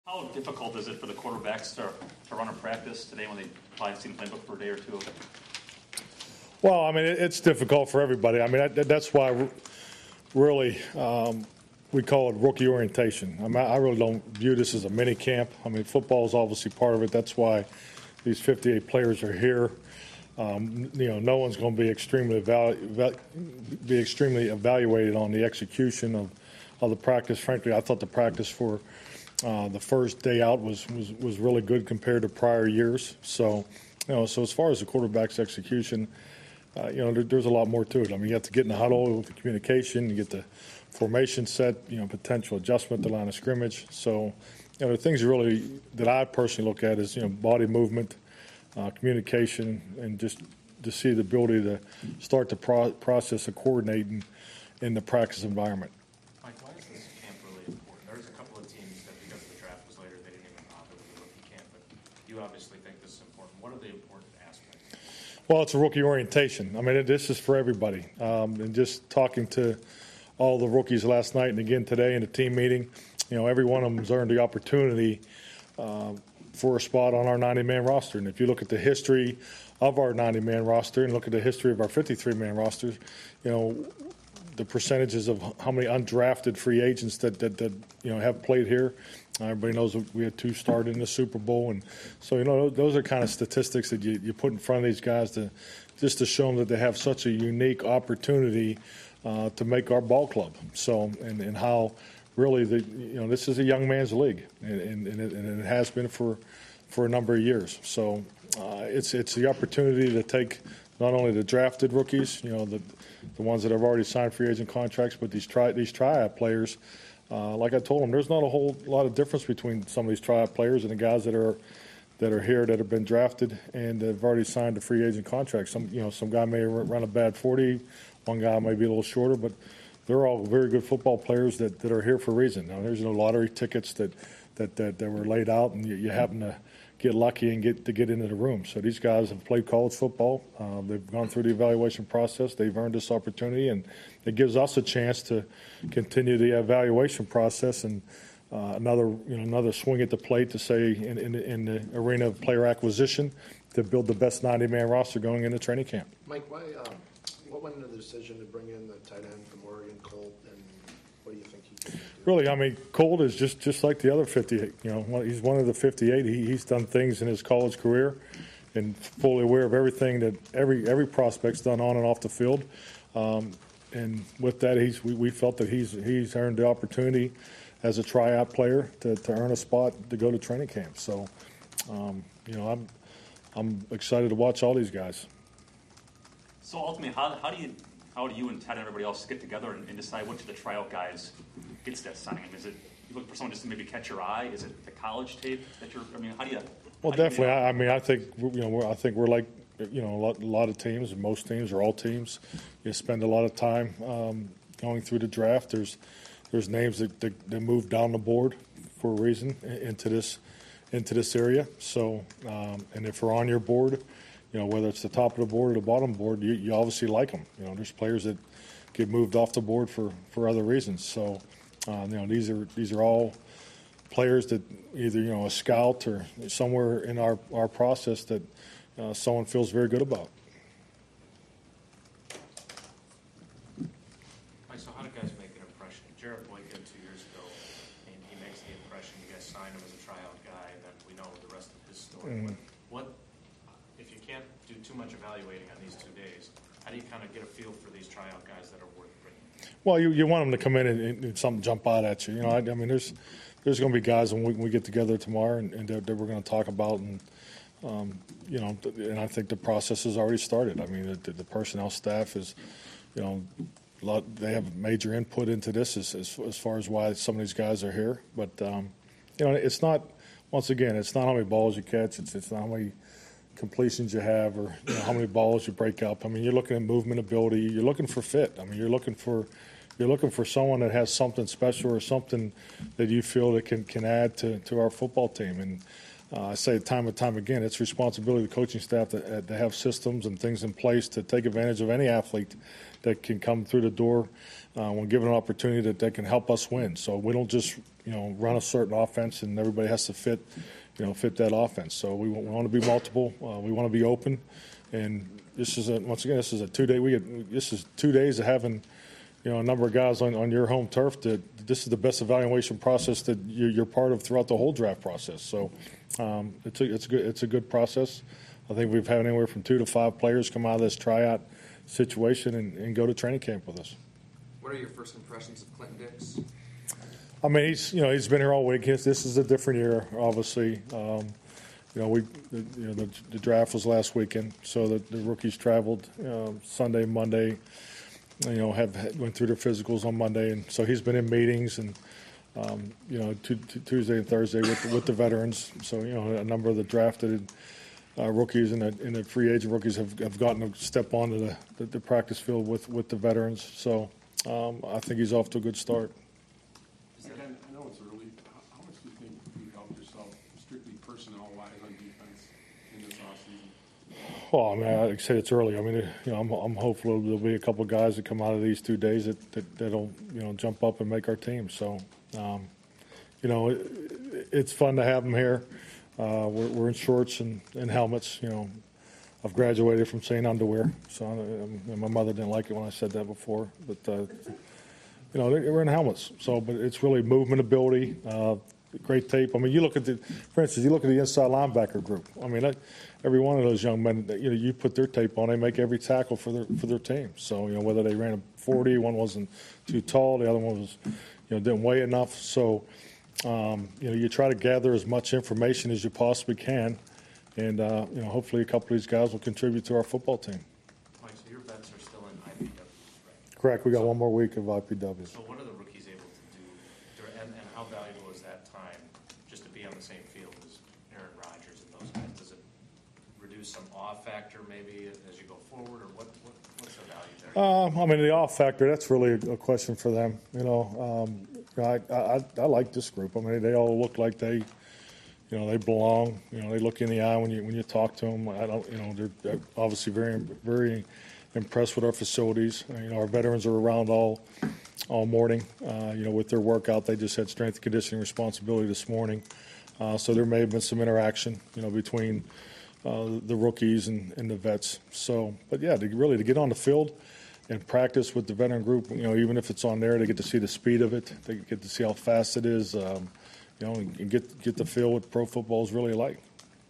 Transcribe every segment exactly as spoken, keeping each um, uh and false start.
How difficult is it for the quarterbacks to, to run a practice today when they probably seen the playbook for a day or two? Well, I mean, it's difficult for everybody. I mean, that's why really um, we call it rookie orientation. I mean, I really don't view this as a mini camp. I mean, football is obviously part of it. That's why these fifty-eight players are here. Um, you know, no one's going to be extremely evalu- be extremely evaluated on the execution of, of the practice. Frankly, I thought the practice for uh, the first day out was, was was really good compared to prior years. So, you know, so as far as the quarterback's execution, uh, you know, there, there's a lot more to it. I mean, you have to get in the huddle with the communication, you get the formation set, you know, potential adjustment, the line of scrimmage. So, you know, the things really that I personally look at is, you know, body movement, uh, communication, and just to see the ability to start the pro- process of coordinating in the practice environment. Mike, why is this camp really important? There's a couple of teams that because the draft was later, they didn't even bother with the rookie camp, but you obviously think this is important. What are the important aspects? Well, it's a rookie orientation. I mean, this is for everybody. Um, and just talking to all the rookies last night and again today in the team meeting, you know, every one of them has earned the opportunity uh, for a spot on our ninety-man roster. And if you look at the history of our ninety-man roster and look at the history of our fifty-three-man rosters, you know, the percentages of how many undrafted free agents that, that, that you know, have played here. Everybody knows we had two started in the Super Bowl. And so, you know, those are kind of statistics that you, you put in front of these guys to just to show them that they have such a unique opportunity uh, to make our ball club. So, and, and how really, the you know, this is a young man's league, and, and, and, it, and it has been for, for a number of years. So uh, it's, it's the opportunity to take not only the drafted rookies, you know, the the ones that have already signed free agent contracts, but these tri these tryout players, uh, like I told them, there's not a whole lot of difference between some of these tryout players and the guys that are that are here that have been drafted and have already signed a free agent contract. Some you know some guy may run a bad forty, one guy may be a little shorter, but they're all very good football players that, that are here for a reason. Now, there's no lottery tickets that that that, that were laid out, and you, you happen to get lucky and get to get into the room. So these guys have played college football. Um, they've gone through the evaluation process. They've earned this opportunity, and it gives us a chance to continue the evaluation process and uh, another, you know, another swing at the plate to say in, in, in the arena of player acquisition to build the best ninety-man roster going into training camp. Mike, why, um, what went into the decision to bring in the tight end from Oregon, Colt, and what do you think he can do? Really, I mean, Colt is just, just like the other fifty-eight. You know, he's one of the fifty-eight. He, he's done things in his college career and fully aware of everything that every every prospect's done on and off the field. Um, and with that, he's we, we felt that he's he's earned the opportunity as a tryout player to, to earn a spot to go to training camp. So, um, you know, I'm I'm excited to watch all these guys. So ultimately, how, how do you how do you and Ted and everybody else get together and, and decide which of the tryout guys gets that signing? Is it you look for someone just to maybe catch your eye? Is it the college tape that you're? I mean, how do you? Well, definitely. You I, I mean, I think you know. We're, I think we're like you know a lot, a lot of teams, most teams or all teams. You spend a lot of time um, going through the draft. There's there's names that, that, that move down the board for a reason into this into this area. So, um, and if we're on your board, you know, whether it's the top of the board or the bottom board, you, you obviously like them. You know, there's players that get moved off the board for, for other reasons. So, uh, you know, these are these are all players that either, you know, a scout or somewhere in our, our process that uh, someone feels very good about. Mike, so how do guys make an impression? Jarrett Boykin two years ago, and he makes the impression you guys signed him as a tryout guy, and then we know the rest of his story. Mm. What, if you can't do too much evaluating on these two days, how do you kind of get a feel for these tryout guys that are worth bringing? Well, you, you want them to come in and, and something jump out at you. You know, I, I mean, there's there's going to be guys when we, when we get together tomorrow and, and that, that we're going to talk about, and um, you know, and I think the process has already started. I mean, the, the personnel staff is, you know, a lot, they have major input into this as, as as far as why some of these guys are here. But um, you know, it's not. Once again, it's not how many balls you catch. It's it's not how many completions you have, or you know, how many balls you break up. I mean, you're looking at movement ability. You're looking for fit. I mean, you're looking for you're looking for someone that has something special or something that you feel that can, can add to, to our football team. And uh, I say it time and time again, it's responsibility of the coaching staff to, to have systems and things in place to take advantage of any athlete that can come through the door uh, when given an opportunity that, that can help us win. So we don't just, you know, run a certain offense and everybody has to fit, you know, fit that offense. So we, we want to be multiple. Uh, we want to be open. And this is a, once again, this is a two-day, we get, this is two days of having, you know, a number of guys on, on your home turf. That this is the best evaluation process that you're, you're part of throughout the whole draft process. So um, it's a, it's a good, it's a good process. I think we've had anywhere from two to five players come out of this tryout situation and, and go to training camp with us. What are your first impressions of Clinton Dix? I mean, he's, you know, he's been here all week. This is a different year, obviously. Um, you know, we, the, you know, the, the draft was last weekend, so the, the rookies traveled um, Sunday, Monday. You know, have went through their physicals on Monday, and so he's been in meetings and um, you know t- t- Tuesday and Thursday with the, with the veterans. So you know, a number of the drafted uh, rookies and the, and the free agent rookies have, have gotten to step onto the, the, the practice field with, with the veterans. So um, I think he's off to a good start. Again, I know it's early. How, how much do you think you've helped yourself, strictly personnel-wise, on defense in this offseason? Well, I mean, like I said, it's early. I mean, you know, I'm, I'm hopeful there'll be a couple of guys that come out of these two days that, that that'll you know jump up and make our team. So, um, you know, it, it's fun to have them here. Uh, we're, we're in shorts and, and helmets. You know, I've graduated from saying underwear, so I, my mother didn't like it when I said that before. But uh, you know, we're in helmets. So, but it's really movement ability. Uh, Great tape. I mean, you look at the, for instance, you look at the inside linebacker group. I mean, that, every one of those young men, you know, you put their tape on, they make every tackle for their for their team. So, you know, whether they ran a forty, one wasn't too tall, the other one was, you know, didn't weigh enough. So, um, you know, you try to gather as much information as you possibly can, and uh, you know, hopefully a couple of these guys will contribute to our football team. Mike, so your vets are still in I P W, right? Correct. We got one more week of I P W. So what are the rookies able to do, dur- and, and how valuable is that time just to be on the same field as Aaron Rodgers and those guys? Does it reduce some awe factor maybe as you go forward, or what, what what's the value there? Um, I mean, the off factor, that's really a, a question for them. You know, um, I, I, I like this group. I mean, they all look like they, you know, they belong. You know, they look in the eye when you when you talk to them. I don't, you know, they're, they're obviously very, very impressed with our facilities. You know, our veterans are around all all morning, uh, you know, with their workout. They just had strength and conditioning responsibility this morning. Uh, so there may have been some interaction, you know, between uh, the rookies and, and the vets. So, but yeah, to really to get on the field and practice with the veteran group, you know, even if it's on there, they get to see the speed of it. They get to see how fast it is, um, you know, and get get the feel what pro football is really like.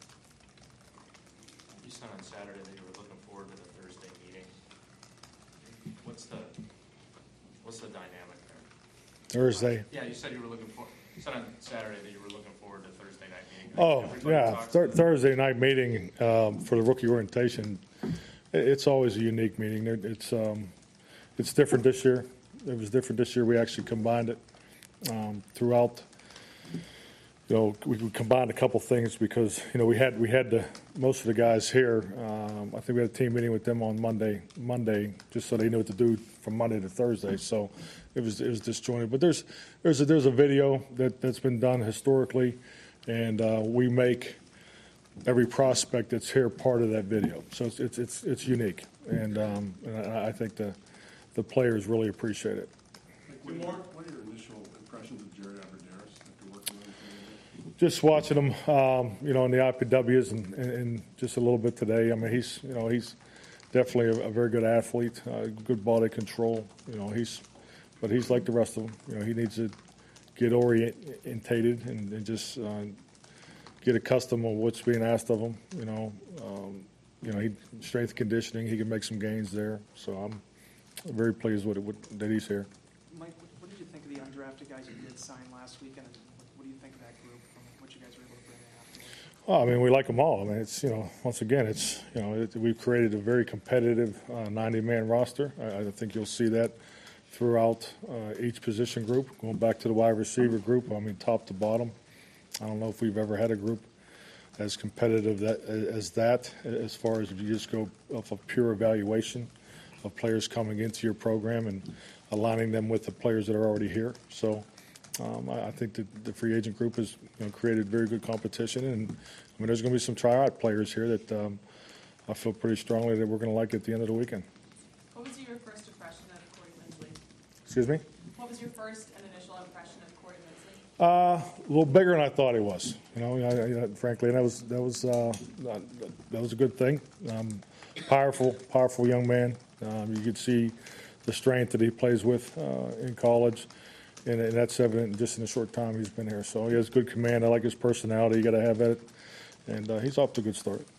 You said on Saturday that you were looking forward to the Thursday meeting. What's the what's the dynamic there? Thursday. Yeah, you said you were looking for. You said on Saturday that you were looking forward to Thursday night meeting. Oh, Everybody yeah, talks- Thur- Thursday night meeting um, for the rookie orientation. i- It's always a unique meeting. There- It's um, it's different this year. It was different this year. We actually combined it um, throughout. You know, we we combined a couple things because you know we had we had the most of the guys here. Um, I think we had a team meeting with them on Monday. Monday, just so they knew what to do from Monday to Thursday. So it was it was disjointed. But there's there's a, there's a video that that's been done historically, and uh, we make every prospect that's here part of that video. So it's it's it's, it's unique, and, um, and I, I think the the players really appreciate it. Like, what, are, what are your initial impressions of Jerry Aberderis after working with him? Just watching him, um, you know, in the I P Ws and, and, and just a little bit today. I mean, he's, you know, he's definitely a, a very good athlete, uh, good body control. You know, he's, but he's like the rest of them. You know, he needs to get orientated and, and just uh, get accustomed to what's being asked of him. You know, um, you know, he strength conditioning, he can make some gains there. So I'm very pleased with it with, that he's here. Mike, what, what did you think of the undrafted guys you did sign last weekend? And what, what do you think of that group from what you guys were able to bring in afterwards? Well, I mean, we like them all. I mean, it's, you know, once again, it's, you know, it, we've created a very competitive uh, ninety-man roster. I, I think you'll see that throughout uh, each position group. Going back to the wide receiver group, I mean, top to bottom. I don't know if we've ever had a group as competitive that, as that, as far as if you just go off of pure evaluation of players coming into your program and aligning them with the players that are already here. So Um, I, I think that the free agent group has you know, created very good competition, and I mean, there's going to be some tryout players here that um, I feel pretty strongly that we're going to like at the end of the weekend. What was your first impression of Corey Linsley? Excuse me? What was your first and initial impression of Corey Linsley? Uh, a little bigger than I thought he was. You know, I, I, frankly, and that was that was uh, that was a good thing. Um, powerful, powerful young man. Um, you could see the strength that he plays with uh, in college, and, and that's evident just in the short time he's been here. So he has good command. I like his personality. You got to have that, and uh, he's off to a good start.